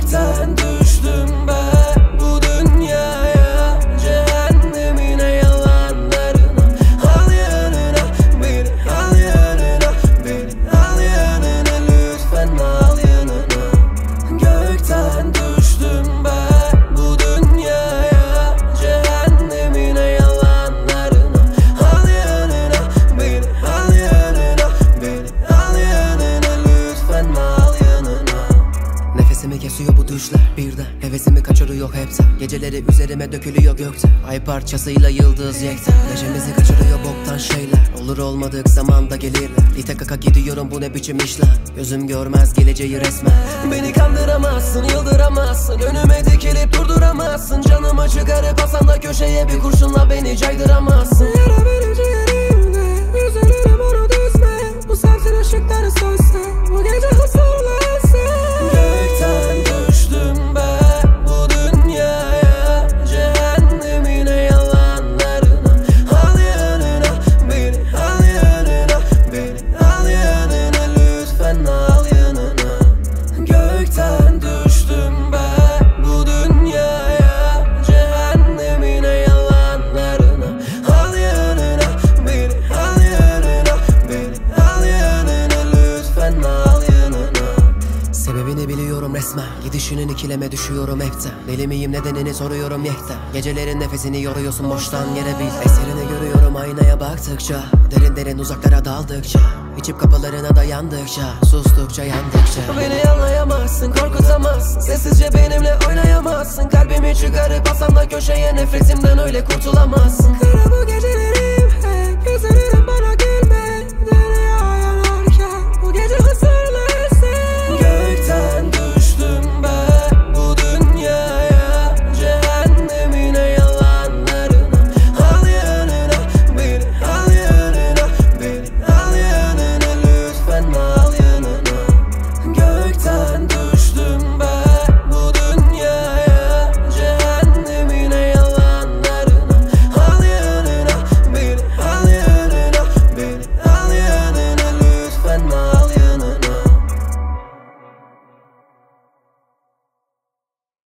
Gökten düştüm ben bu dünyaya, cehennemine, yalanlarına. Al yanına beni, al yanına beni, al yanına, lütfen al yanına. Gökten düştüm ben bu dünyaya, cehennemine, yalanlarına. Al yanına beni, al yanına beni, al yanına, lütfen al yanına. Nefesimi kesiyor bu düşler birden, hevesimi kaçırıyor hepten. Geceleri üzerime dökülüyor gökten, ay parçasıyla yıldız yekten. Neşemizi kaçırıyor boktan şeyler, olur olmadık zamanda gelirler. İte kaka gidiyorum, bu ne biçim işler, gözüm görmez geleceği resmen. Beni kandıramazsın, yıldıramazsın, önüme dikilip durduramazsın. Canımı çıkarıp asanda köşeye bir kurşunla beni caydıramazsın. Yara verici yerimde, üzülürüm onu düzme. Bu semtin ışıkları sönse, bu gece huzurlansın. Gökten düştüm ben bu dünyaya, cehennemine, yalanlarına. Al yanına beni, al yanına beni, al yanına, lütfen al yanına. Gökten düştüm ben bu dünyaya, cehennemine, yalanlarına. Al yanına beni, al yanına beni, al yanına, lütfen al yanına. Sebebini biliyorum resmen, gidişinin ikileme düşüyorum hepten. Deli miyim nedenini soruyorum yekten. Gecelerin nefesini yoruyorsun boştan yere bil. Eserini görüyorum aynaya baktıkça, derin derin uzaklara daldıkça, içip kapılarına dayandıkça, sustukça yandıkça. Beni anlayamazsın, korkutamazsın, sessizce benimle oynayamazsın. Kalbimi çıkarıp asanda köşeye, nefretimden öyle kurtulamazsın. Kara bu gecelerim hep, üzülürüm